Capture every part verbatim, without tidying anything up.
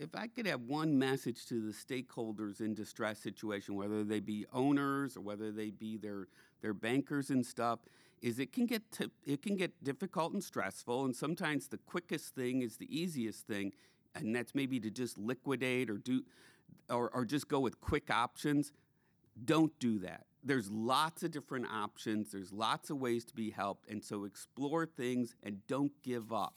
if I could have one message to the stakeholders in distress situation, whether they be owners or whether they be their their bankers and stuff, is it can get to, it can get difficult and stressful, and sometimes the quickest thing is the easiest thing, and that's maybe to just liquidate or do or, or just go with quick options. Don't do that. There's lots of different options. There's lots of ways to be helped, and so explore things and don't give up.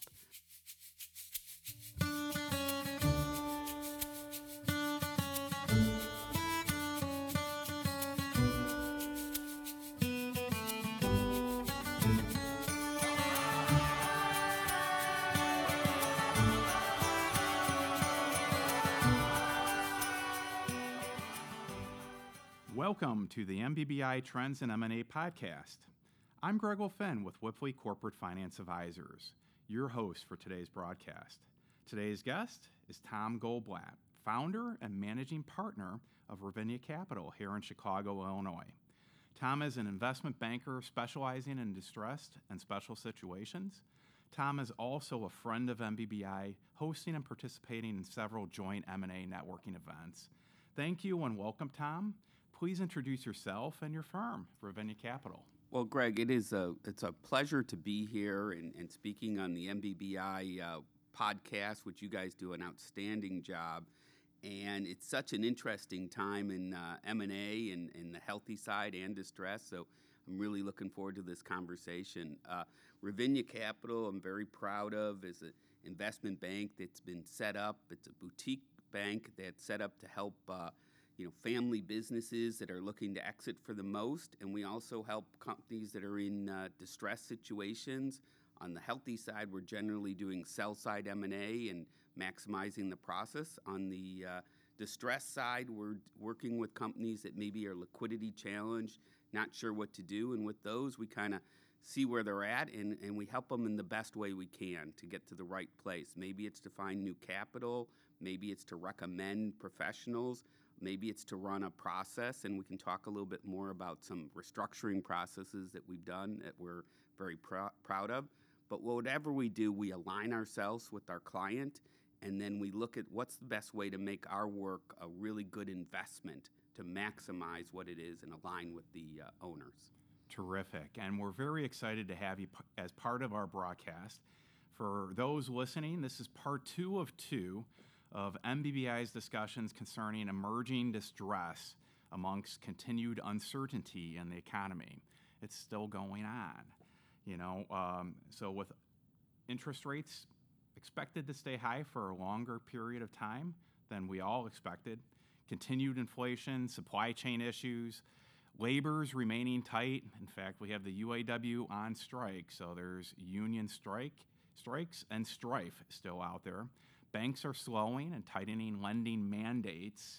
Welcome to the M B B I Trends and M and A podcast. I'm Greg Finn with Wipfli Corporate Finance Advisors, your host for today's broadcast. Today's guest is Tom Goldblatt, founder and managing partner of Ravinia Capital here in Chicago, Illinois. Tom is an investment banker specializing in distressed and special situations. Tom is also a friend of M B B I, hosting and participating in several joint M and A networking events. Thank you and welcome, Tom. Please introduce yourself and your firm, Ravinia Capital. Well, Greg, it is a it's a pleasure to be here and, and speaking on the M B B I uh, podcast, which you guys do an outstanding job. And it's such an interesting time in uh, M and A and, and the healthy side and distress. So I'm really looking forward to this conversation. Uh, Ravinia Capital, I'm very proud of, is an investment bank that's been set up. It's a boutique bank that's set up to help uh, you know, family businesses that are looking to exit for the most, and we also help companies that are in uh, distress situations. On the healthy side, we're generally doing sell-side M and A and maximizing the process. On the uh, distress side, we're working with companies that maybe are liquidity challenged, not sure what to do, and with those, we kind of see where they're at, and, and we help them in the best way we can to get to the right place. Maybe it's to find new capital, maybe it's to recommend professionals, maybe it's to run a process, and we can talk a little bit more about some restructuring processes that we've done that we're very pr- proud of. But whatever we do, we align ourselves with our client, and then we look at what's the best way to make our work a really good investment to maximize what it is and align with the uh, owners. Terrific. And we're very excited to have you p- as part of our broadcast. For those listening, this is part two of two of M B B I's discussions concerning emerging distress amongst continued uncertainty in the economy. It's still going on, you know. Um, so with interest rates expected to stay high for a longer period of time than we all expected, continued inflation, supply chain issues, labor's remaining tight. In fact, we have the U A W on strike, so there's union strike, strikes and strife still out there. Banks are slowing and tightening lending mandates.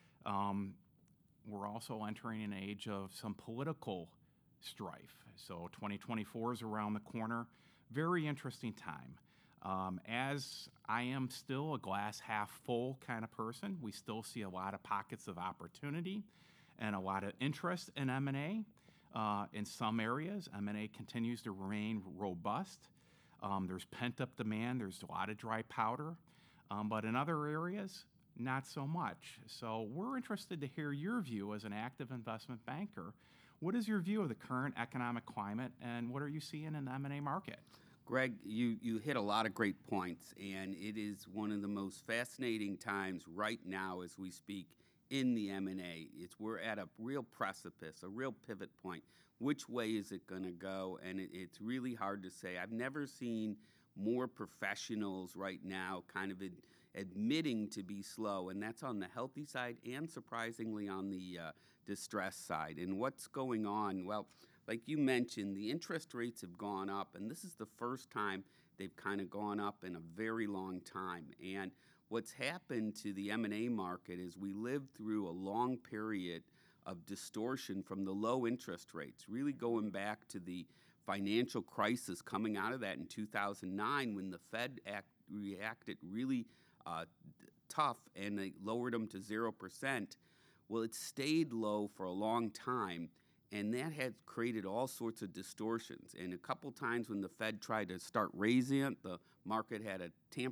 Um, we're also entering an age of some political strife. So twenty twenty-four is around the corner. Very interesting time. Um, as I am still a glass half full kind of person, we still see a lot of pockets of opportunity and a lot of interest in M and A. Uh, in some areas, M and A continues to remain robust. Um, there's pent-up demand. There's a lot of dry powder. Um, but in other areas, not so much. So we're interested to hear your view as an active investment banker. What is your view of the current economic climate, and what are you seeing in the M and A market? Greg, you, you hit a lot of great points, and it is one of the most fascinating times right now as we speak in the M and A. It's we're at a real precipice, a real pivot point. Which way is it going to go? And it, it's really hard to say. I've never seen more professionals right now kind of ad- admitting to be slow, and that's on the healthy side and surprisingly on the uh, distress side. And what's going on? Well, like you mentioned, the interest rates have gone up, and this is the first time they've kind of gone up in a very long time. And what's happened to the M and A market is we lived through a long period of distortion from the low interest rates, really going back to the financial crisis coming out of that in two thousand nine when the Fed act, reacted really uh, tough and they lowered them to zero percent. Well, it stayed low for a long time, and that had created all sorts of distortions. And a couple times when the Fed tried to start raising it, the market had a tamper,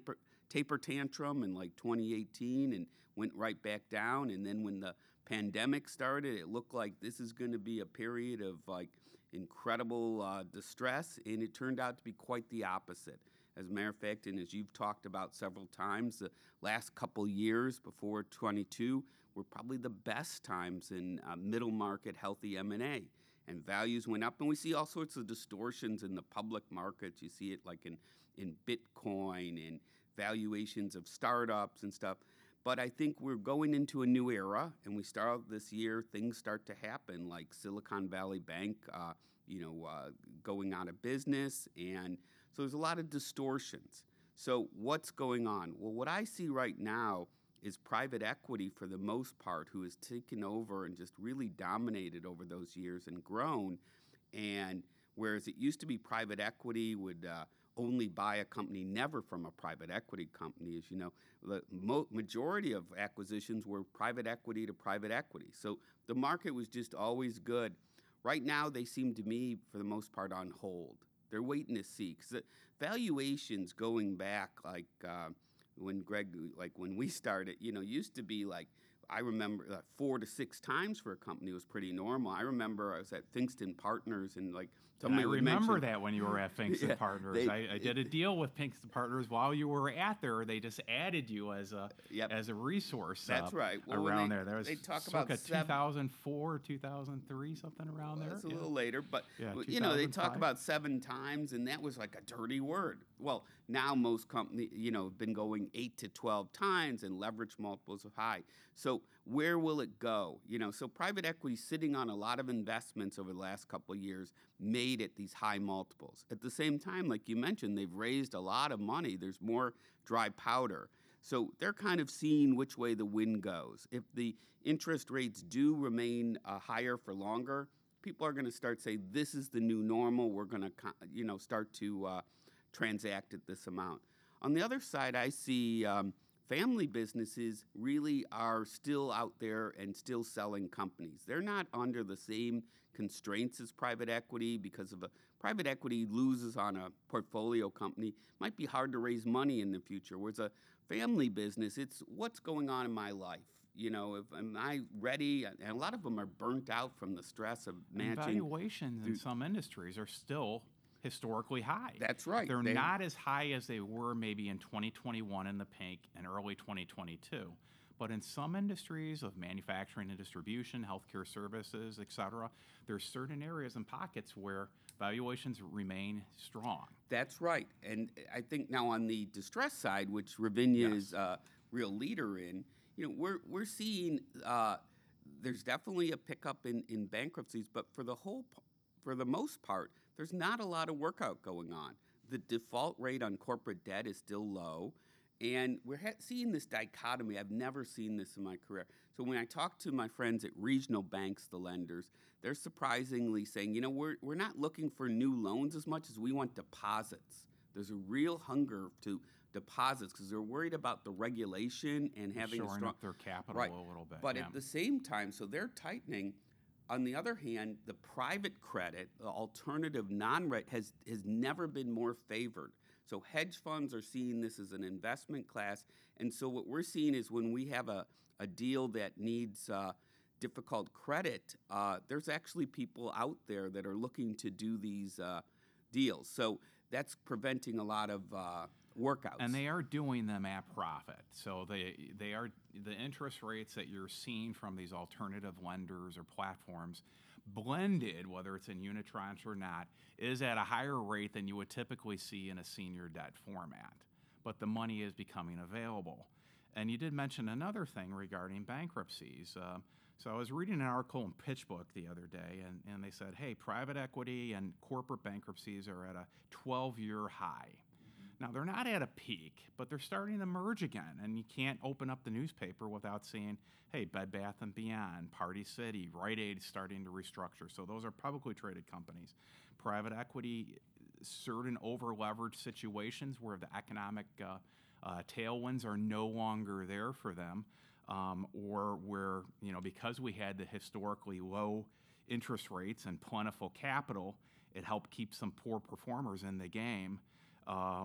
taper tantrum in like twenty eighteen and went right back down. And then when the pandemic started, it looked like this is going to be a period of like incredible uh, distress, and it turned out to be quite the opposite. As a matter of fact, and as you've talked about several times, the last couple years before twenty-two were probably the best times in uh, middle market healthy M and A. And values went up, and we see all sorts of distortions in the public markets. You see it like in, in Bitcoin and valuations of startups and stuff. But I think we're going into a new era, and we start out this year, things start to happen, like Silicon Valley Bank, uh, you know, uh, going out of business, and so there's a lot of distortions. So what's going on? Well, what I see right now is private equity, for the most part, who has taken over and just really dominated over those years and grown. And whereas it used to be private equity would uh, only buy a company, never from a private equity company, as you know, the mo- majority of acquisitions were private equity to private equity. So the market was just always good. Right now, they seem to me, for the most part, on hold. They're waiting to see, because valuations going back, like uh, when Greg, like when we started, you know, used to be like, I remember uh, four to six times for a company was pretty normal. I remember I was at Pinkston Partners, and like somebody I would remember mention, that when you were at Pinkston Yeah, Partners. they- I, I did a deal with Pinkston Partners while you were at there. They just added you as a Yep. as a resource. That's uh, right. Well, when around they- there, there was they talk circa about seven- two thousand four, two thousand three, something around Well, there. it's a Yeah. little later, but Yeah, well, you know, they talk two thousand five. about seven times, and that was like a dirty word. Well, now most companies, you know, have been going eight to twelve times, and leverage multiples are high. So where will it go? You know, so private equity sitting on a lot of investments over the last couple of years made at these high multiples. At the same time, like you mentioned, they've raised a lot of money. There's more dry powder. So they're kind of seeing which way the wind goes. If the interest rates do remain uh, higher for longer, people are going to start saying, this is the new normal. We're going to, you know, start to uh, transact at this amount. On the other side, I see um, family businesses really are still out there and still selling companies. They're not under the same constraints as private equity, because if a private equity loses on a portfolio company, it might be hard to raise money in the future. Whereas a family business, it's what's going on in my life. You know, if am I ready? And a lot of them are burnt out from the stress of And managing. valuations in some industries are still historically high. That's right. They're They- not as high as they were maybe in twenty twenty-one in the pink and early twenty twenty-two. But in some industries of manufacturing and distribution, healthcare services, et cetera, there's certain areas and pockets where valuations remain strong. That's right. And I think now on the distress side, which Ravinia Yes. is a real leader in, you know, we're we're seeing uh, there's definitely a pickup in, in bankruptcies, but for the whole, p- for the most part, there's not a lot of workout going on. The default rate on corporate debt is still low, and we're ha- seeing this dichotomy. I've never seen this in my career. So when I talk to my friends at regional banks, the lenders, they're surprisingly saying, you know, we're we're not looking for new loans as much as we want deposits. There's a real hunger to deposits because they're worried about the regulation and having a Shoring strong up their capital right. a little bit. But yeah. at the same time, so they're tightening. On the other hand, the private credit, the alternative non-reg, has has never been more favored. So hedge funds are seeing this as an investment class, and so what we're seeing is when we have a, a deal that needs uh, difficult credit, uh, there's actually people out there that are looking to do these uh, deals. So that's preventing a lot of uh, workouts. And they are doing them at profit. So they they are the interest rates that you're seeing from these alternative lenders or platforms, blended, whether it's in unitranche or not, is at a higher rate than you would typically see in a senior debt format. But the money is becoming available. And you did mention another thing regarding bankruptcies. Uh, so I was reading an article in PitchBook the other day, and, and they said, hey, private equity and corporate bankruptcies are at a twelve-year high. Now, they're not at a peak, but they're starting to merge again, and you can't open up the newspaper without seeing, hey, Bed Bath and Beyond, Party City, Rite Aid starting to restructure. So those are publicly traded companies. Private equity, certain over-leveraged situations where the economic uh, uh, tailwinds are no longer there for them, um, or where, you know, because we had the historically low interest rates and plentiful capital, it helped keep some poor performers in the game. Um,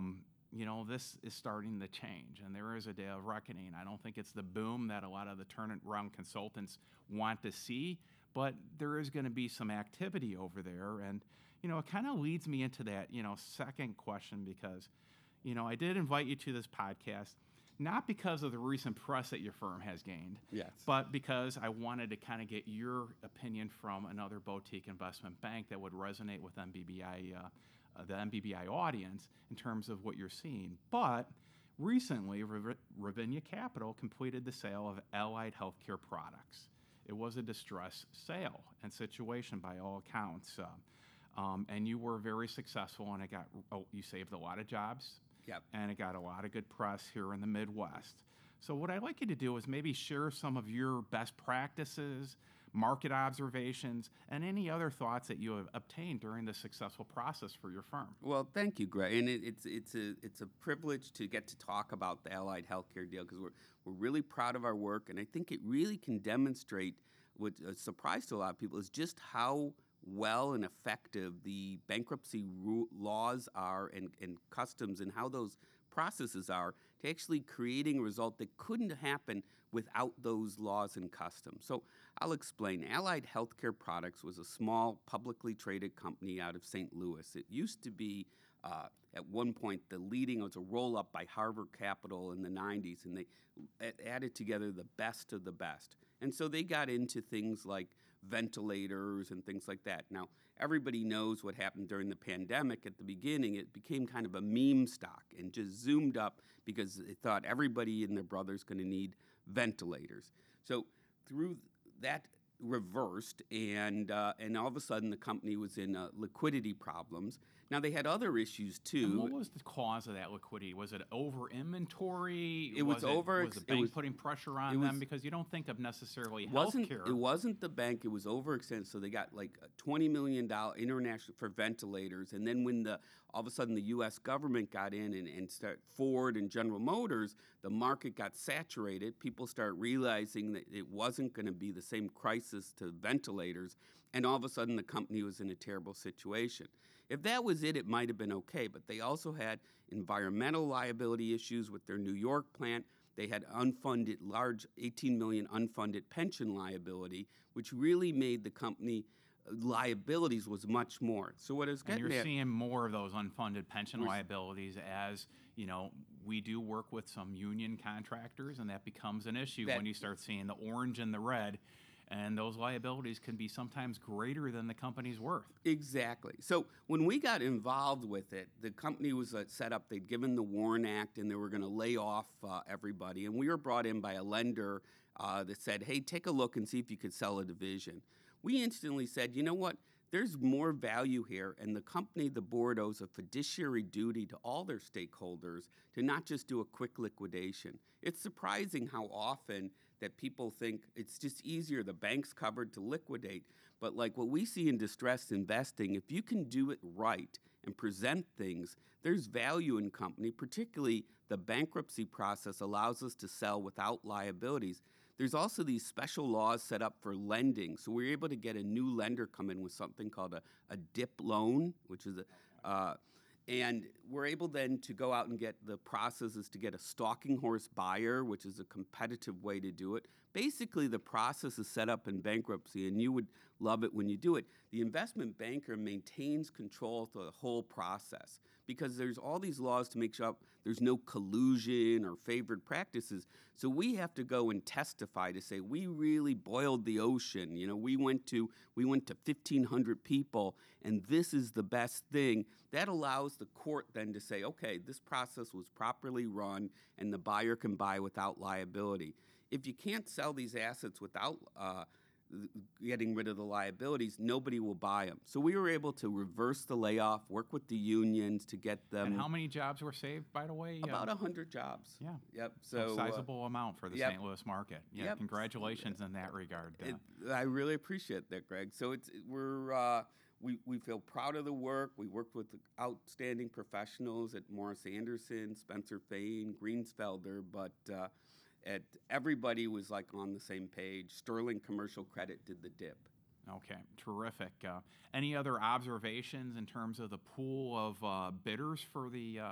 you know, this is starting to change, and there is a day of reckoning. I don't think it's the boom that a lot of the turnaround consultants want to see, but there is going to be some activity over there. And, you know, it kind of leads me into that, you know, second question because, you know, I did invite you to this podcast, not because of the recent press that your firm has gained, Yes. but because I wanted to kind of get your opinion from another boutique investment bank that would resonate with M B B I, uh, uh, the M B B I audience in terms of what you're seeing. But recently, Rav- Ravinia Capital completed the sale of Allied Healthcare Products. It was a distressed sale and situation by all accounts. Uh, um, and you were very successful, and it got, oh, you saved a lot of jobs. Yep. And it got a lot of good press here in the Midwest. So what I'd like you to do is maybe share some of your best practices, market observations, and any other thoughts that you have obtained during the successful process for your firm. Well, thank you, Greg. And it, it's it's a it's a privilege to get to talk about the Allied Healthcare deal because we're we're really proud of our work, and I think it really can demonstrate what a surprise to a lot of people is just how well and effective the bankruptcy ru- laws are and, and customs and how those processes are to actually creating a result that couldn't happen without those laws and customs. So I'll explain. Allied Healthcare Products was a small publicly traded company out of Saint Louis. It used to be uh, at one point the leading, it was a roll-up by Harvard Capital in the nineties, and they added together the best of the best. And so they got into things like ventilators and things like that. Now, everybody knows what happened during the pandemic. At the beginning, it became kind of a meme stock and just zoomed up because they thought everybody and their brother's going to need ventilators. So through that reversed, and uh, and all of a sudden the company was in uh, liquidity problems. Now they had other issues too. And what was the cause of that liquidity? Was it over inventory? It was, was over. It, was the bank was, putting pressure on them? Because you don't think of necessarily wasn't, healthcare. It wasn't the bank. It was overextended. So they got like twenty million dollars international for ventilators. And then when the all of a sudden the U S government got in and, and start Ford and General Motors, the market got saturated. People start realizing that it wasn't going to be the same crisis to ventilators. And all of a sudden the company was in a terrible situation. If that was it, it might have been okay, but they also had environmental liability issues with their New York plant. They had unfunded, large eighteen million dollars unfunded pension liability, which really made the company uh, liabilities was much more. So what is getting And you're at, seeing more of those unfunded pension liabilities as, you know, we do work with some union contractors, and that becomes an issue that, when you start seeing the orange and the red. And those liabilities can be sometimes greater than the company's worth. Exactly. So when we got involved with it, the company was uh, set up. They'd given the WARN Act, and they were going to lay off uh, everybody. And we were brought in by a lender uh, that said, hey, take a look and see if you could sell a division. We instantly said, you know what? There's more value here, and the company, the board, owes a fiduciary duty to all their stakeholders to not just do a quick liquidation. It's surprising how often that people think it's just easier, the bank's covered, to liquidate. But like what we see in distressed investing, if you can do it right and present things, there's value in company, particularly the bankruptcy process allows us to sell without liabilities. There's also these special laws set up for lending. So we're able to get a new lender come in with something called a, a D I P loan, which is a, uh, and we're able then to go out and get the process is to get a stalking horse buyer, which is a competitive way to do it. Basically, the process is set up in bankruptcy, and you would love it when you do it. The investment banker maintains control of the whole process because there's all these laws to make sure there's no collusion or favored practices. So we have to go and testify to say we really boiled the ocean. You know, we went to we went to fifteen hundred people, and this is the best thing. That allows the court then to say, okay, this process was properly run, and the buyer can buy without liability. If you can't sell these assets without uh, getting rid of the liabilities, nobody will buy them. So we were able to reverse the layoff, work with the unions to get them. And how many jobs were saved, by the way? About one hundred jobs. Yeah. Yep. So, So sizable uh, amount for the yep. Saint Louis market. Yeah. Yep. Congratulations in that regard. Uh, it, I really appreciate that, Greg. So it's we're uh, we we feel proud of the work. We worked with outstanding professionals at Morris Anderson, Spencer Fain, Greensfelder, but. Uh, At, everybody was like on the same page. Sterling Commercial Credit did the D I P. Okay, terrific. Uh, any other observations in terms of the pool of uh, bidders for the uh,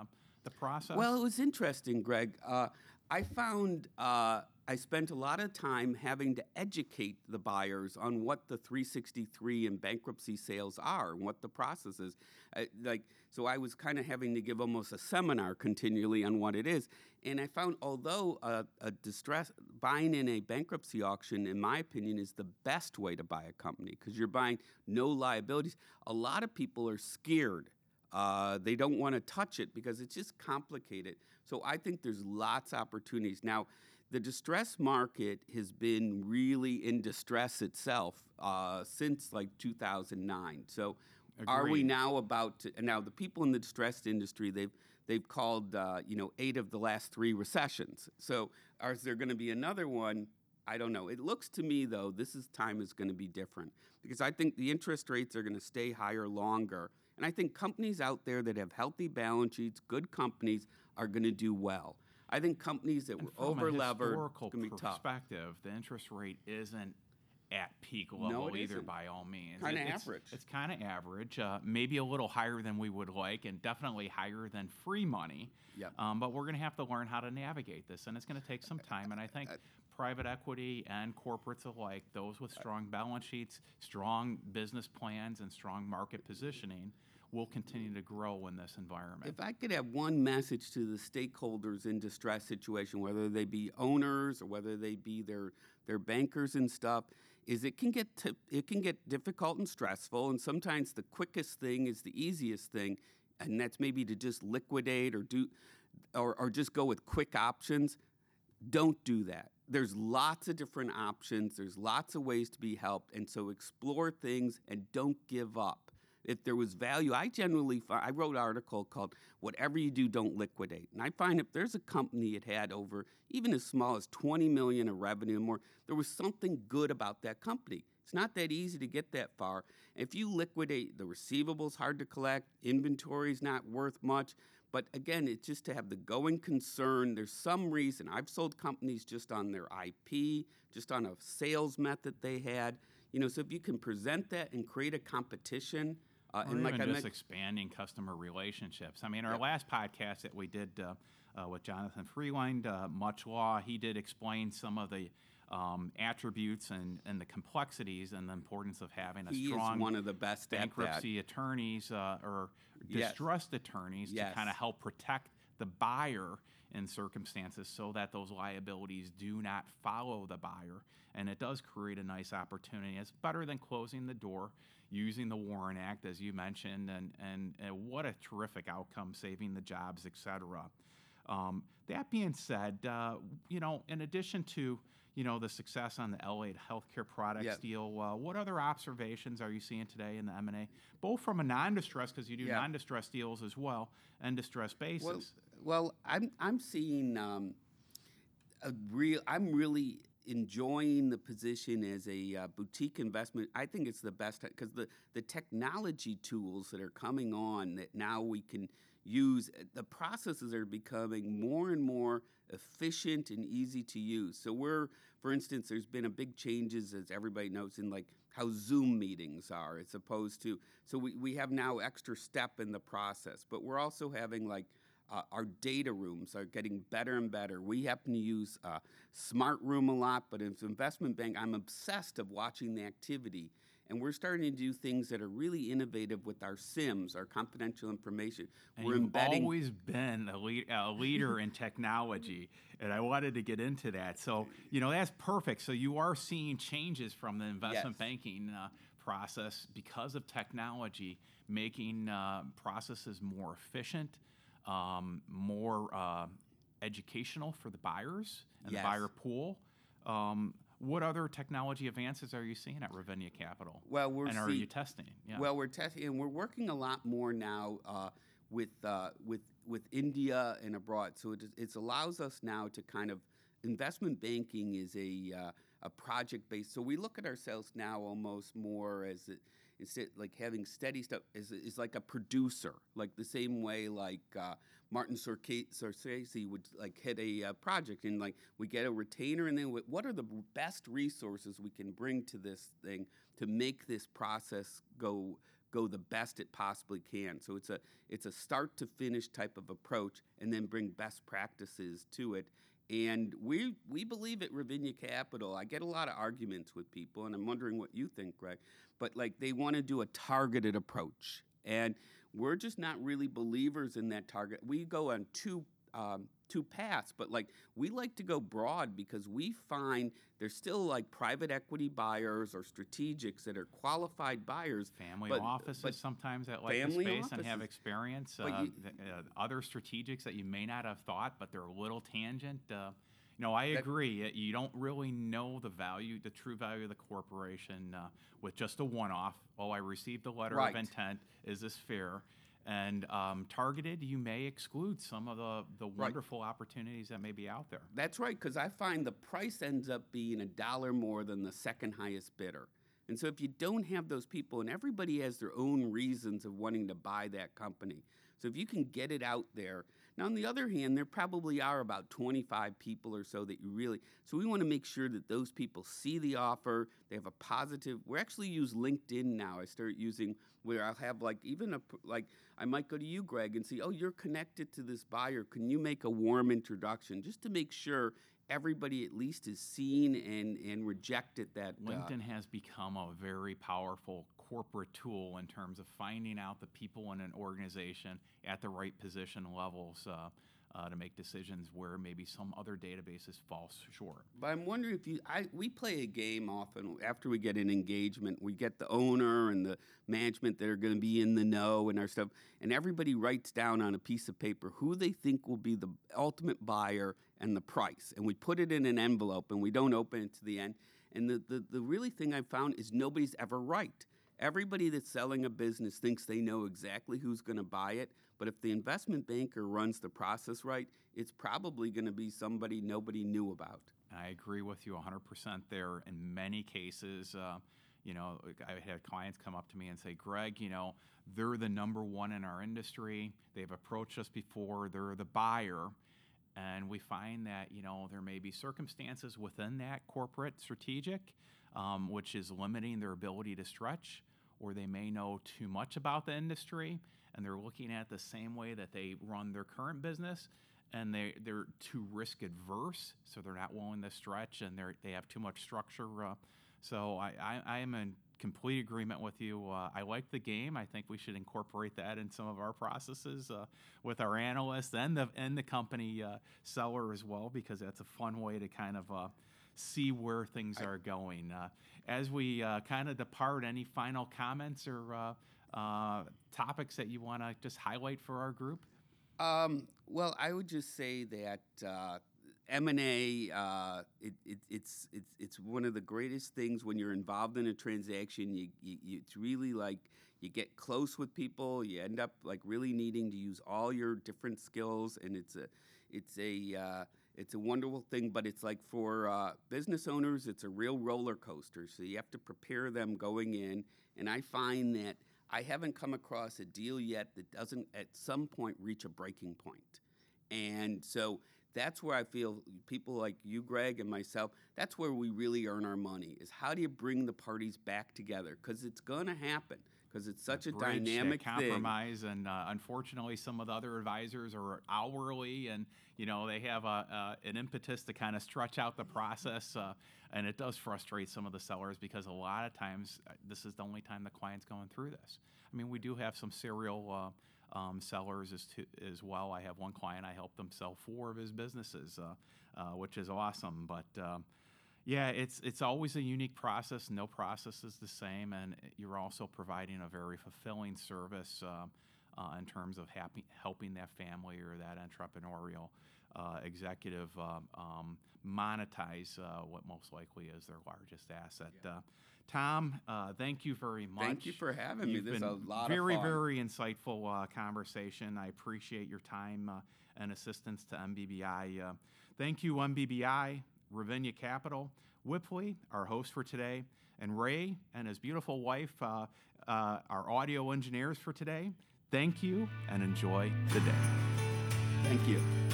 the process? Well, it was interesting, Greg. Uh, I found uh, I spent a lot of time having to educate the buyers on what the three sixty-three and bankruptcy sales are and what the process is. I, like, so I was kind of having to give almost a seminar continually on what it is. And I found, although a, a distress buying in a bankruptcy auction, in my opinion, is the best way to buy a company because you're buying no liabilities. A lot of people are scared. Uh, they don't want to touch it because it's just complicated. So I think there's lots of opportunities. Now, the distress market has been really in distress itself uh, since like two thousand nine. So are we Agreed. now about to, and now the people in the distressed industry, they've they've called uh, you know eight of the last three recessions. So is there going to be another one? I don't know. It looks to me, though, this is time is going to be different because I think the interest rates are going to stay higher longer. And I think companies out there that have healthy balance sheets, good companies, are going to do well. I think companies that And were from over-levered, a historical it's going to be tough. perspective, the interest rate isn't at peak level No, it either isn't. by all means. Kinda It- it's- average. It's kind of average, uh, maybe a little higher than we would like, and definitely higher than free money. Yep. Um, but we're going to have to learn how to navigate this, and it's going to take some time. And I think private equity and corporates alike, those with strong balance sheets, strong business plans, and strong market positioning, will continue to grow in this environment. If I could have one message to the stakeholders in distress situation, whether they be owners or whether they be their their bankers and stuff, is it can get to, it can get difficult and stressful, and sometimes the quickest thing is the easiest thing, and that's maybe to just liquidate or do or, or just go with quick options. Don't do that. There's lots of different options. There's lots of ways to be helped, and so explore things and don't give up. If there was value, I generally find, I wrote an article called "Whatever You Do, Don't Liquidate," and I find if there's a company that had over even as small as twenty million of revenue or more, there was something good about that company. It's not that easy to get that far. If you liquidate, the receivables hard to collect, inventory's not worth much. But again, it's just to have the going concern. There's some reason. I've sold companies just on their I P, just on a sales method they had. You know, so if you can present that and create a competition. Uh, Or and like even I just meant, expanding customer relationships. I mean, our Yep. last podcast that we did uh, uh, with Jonathan Freeland, uh, Much Law, he did explain some of the um, attributes and, and the complexities and the importance of having a he is strong one of the best at that. bankruptcy attorneys uh, or Yes. distressed attorneys Yes. to kind of help protect the buyer in circumstances so that those liabilities do not follow the buyer. And it does create a nice opportunity. It's better than closing the door, using the Warren Act, as you mentioned, and, and, and what a terrific outcome, saving the jobs, et cetera. Um, that being said, uh, you know, in addition to, you know, the success on the L eight Healthcare Products Yep. deal, uh, what other observations are you seeing today in the M and A, both from a non-distressed, because you do Yeah. non-distressed deals as well, and distressed basis? Well, well, I'm I'm seeing um, a real. I'm really enjoying the position as a uh, boutique investment. I think it's the best because the the technology tools that are coming on that now we can use. The processes are becoming more and more efficient and easy to use. So we're, for instance, there's been a big changes, as everybody knows, in like how Zoom meetings are as opposed to, so we, we have now extra step in the process, but we're also having like uh, our data rooms are getting better and better. We happen to use uh, Smart Room a lot, but as an investment bank, I'm obsessed of watching the activity. And we're starting to do things that are really innovative with our S I Ms, our confidential information. And we're you've embedding. always been a, lead, a leader in technology, and I wanted to get into that. So, you know, that's perfect. So you are seeing changes from the investment Yes. banking uh, process because of technology, making uh, processes more efficient, um, more uh, educational for the buyers and Yes. the buyer pool. Um, what other technology advances are you seeing at Ravinia Capital? Well, we're and are see- you testing? Yeah. Well, we're testing, and we're working a lot more now uh, with uh, with with India and abroad. So it it allows us now to kind of investment banking is a uh, a project based. So we look at ourselves now almost more as it, instead like having steady stuff is is like a producer, like the same way like uh, Martin Scorsese Scorsese would like hit a uh, project and like we get a retainer, and then wh- what are the best resources we can bring to this thing to make this process go go the best it possibly can. So it's a it's a start to finish type of approach, and then bring best practices to it. And we we believe at Ravinia Capital, I get a lot of arguments with people, and I'm wondering what you think, Greg, but like they want to do a targeted approach. And we're just not really believers in that target. We go on two um, two paths, but like we like to go broad because we find there's still like private equity buyers or strategics that are qualified buyers. Family but, offices but sometimes that like the family space and have offices. experience. But Uh, you- th- uh, other strategics that you may not have thought, but they're a little tangent. Uh, you know, I That- agree. Uh, You don't really know the value, the true value of the corporation uh, with just a one-off. Oh, I received a letter Right. of intent. Is this fair? And um, targeted, you may exclude some of the, the Right. wonderful opportunities that may be out there. That's right, because I find the price ends up being a dollar more than the second highest bidder. And so if you don't have those people, and everybody has their own reasons of wanting to buy that company. So if you can get it out there. Now, on the other hand, there probably are about twenty-five people or so that you really, so we want to make sure that those people see the offer, they have a positive, we actually use LinkedIn now. I start using where I'll have like even a, like I might go to you, Greg, and see, oh, you're connected to this buyer. Can you make a warm introduction just to make sure everybody at least is seen and, and rejected that. uh, LinkedIn has become a very powerful corporate tool in terms of finding out the people in an organization at the right position levels uh, uh, to make decisions where maybe some other databases fall short. But I'm wondering if you, I, we play a game often after we get an engagement. We get the owner and the management that are going to be in the know and our stuff, and everybody writes down on a piece of paper who they think will be the ultimate buyer and the price. And we put it in an envelope, and we don't open it to the end. And the, the, the really thing I've found is nobody's ever right. Everybody that's selling a business thinks they know exactly who's going to buy it, but if the investment banker runs the process right, it's probably going to be somebody nobody knew about. I agree with you one hundred percent there. In many cases, uh, you know, I had clients come up to me and say, Greg, you know, they're the number one in our industry. They've approached us before. They're the buyer. And we find that, you know, there may be circumstances within that corporate strategic, um, which is limiting their ability to stretch, or they may know too much about the industry, and they're looking at it the same way that they run their current business, and they, they're too risk adverse, so they're not willing to stretch, and they're, they have too much structure. Uh, so I, I, I am in complete agreement with you. Uh, I like the game. I think we should incorporate that in some of our processes uh, with our analysts and the, and the company uh, seller as well, because that's a fun way to kind of uh, see where things are going. Uh, as we uh, kind of depart, any final comments or uh, uh, topics that you want to just highlight for our group? Um, well, I would just say that uh, M and A, uh, it, it, it's, it's, it's one of the greatest things when you're involved in a transaction. You, you, you, it's really like you get close with people. You end up like really needing to use all your different skills, and it's a, it's a, uh, it's a wonderful thing. But it's like for uh, business owners, it's a real roller coaster. So you have to prepare them going in, and I find that I haven't come across a deal yet that doesn't at some point reach a breaking point. And so that's where I feel people like you, Greg, and myself, that's where we really earn our money, is how do you bring the parties back together? Because it's going to happen, because it's such a Bridge, that dynamic thing. compromise, and uh, unfortunately, some of the other advisors are hourly, and you know they have a, uh, an impetus to kind of stretch out the process, uh, and it does frustrate some of the sellers because a lot of times uh, this is the only time the client's going through this. I mean, we do have some serial uh, um, sellers as, to, as well. I have one client, I helped them sell four of his businesses, uh, uh, which is awesome, but. Um, Yeah, it's it's always a unique process. No process is the same, and you're also providing a very fulfilling service uh, uh, in terms of happy, helping that family or that entrepreneurial uh, executive um, um, monetize uh, what most likely is their largest asset. Yeah. Uh, Tom, uh, thank you very much. Thank you for having You've me. This is been a lot very, of fun. very insightful uh, conversation. I appreciate your time uh, and assistance to M B B I. Uh, thank you, M B B I. Ravinia Capital, Whipley, our host for today, and Ray and his beautiful wife, uh, uh, our audio engineers for today. Thank you and enjoy the day. Thank you.